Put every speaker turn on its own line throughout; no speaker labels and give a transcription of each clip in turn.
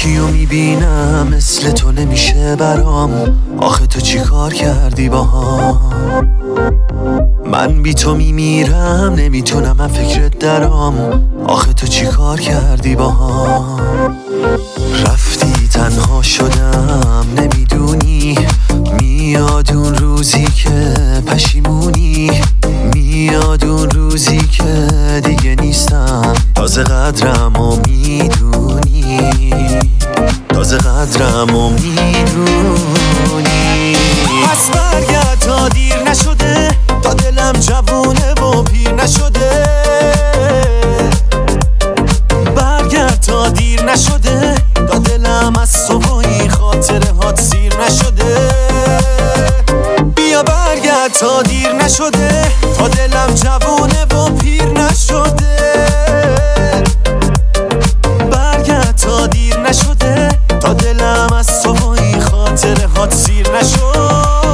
کیو میبینم مثل تو نمیشه برام. آخه تو چی کار کردی باهام؟ من بی تو میمیرم، نمیتونم من فکرت درام. آخه تو چی کار کردی باهام؟ رفتی تنها شدم نمیدونی، میاد اون روزی که پشیمونی، میاد اون روزی که دیگه نیستم. تازه قدرمو میدونی، تازه قدرمو میدونی. پس برگرد تا دیر نشده، تا دلم جوونه و پیر نشده. برگرد تا دیر نشده، تا دلم از تو و این خاطره هات سیر نشده. بیا برگرد تا دیر نشده، تا دلم جوونه و پیر نشده. برگرد تا دیر نشده، تا دلم از تو و این خاطره هات سیر نشده.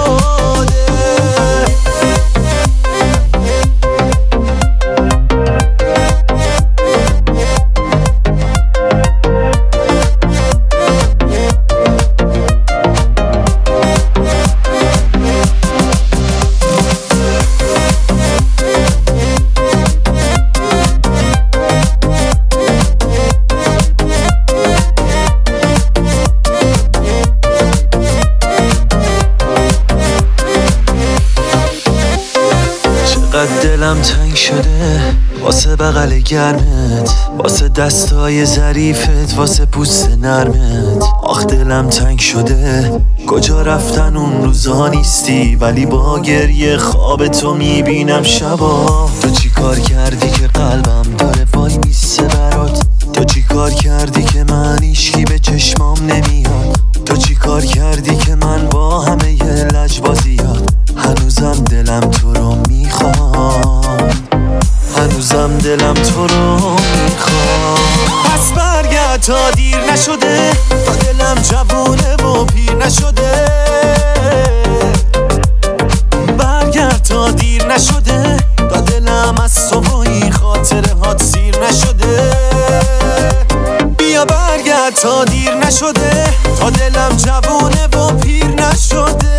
دلم تنگ شده واسه بغل گرمت، واسه دستای ظریفت، واسه پوست نرمت. آخ دلم تنگ شده، کجا رفتن اون روزا نیستی، ولی با گریه خواب تو میبینم شبا. تو چی کار کردی که قلبم داره وای میسته برات؟ تو چی کار کردی که من هیچکی به چشمام نمیاد؟ تو چی کار کردی که من با همه یه لجبازیات هنوزم دلم تو رو میخوام، هنوزم دلم تو رو میخوام. پس برگرد تا دیر نشده، تا دلم جوونه و پیر نشده. برگرد تا دیر نشده، تا دلم از تو و این خاطره هات سیر نشده. بیا برگرد تا دیر نشده، تا دلم جوونه و پیر نشده.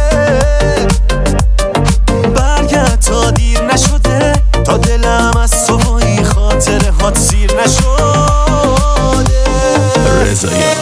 برگرد تا دیر نشده، تا دلم از تو و این خاطره هات سیر نشده. رضایی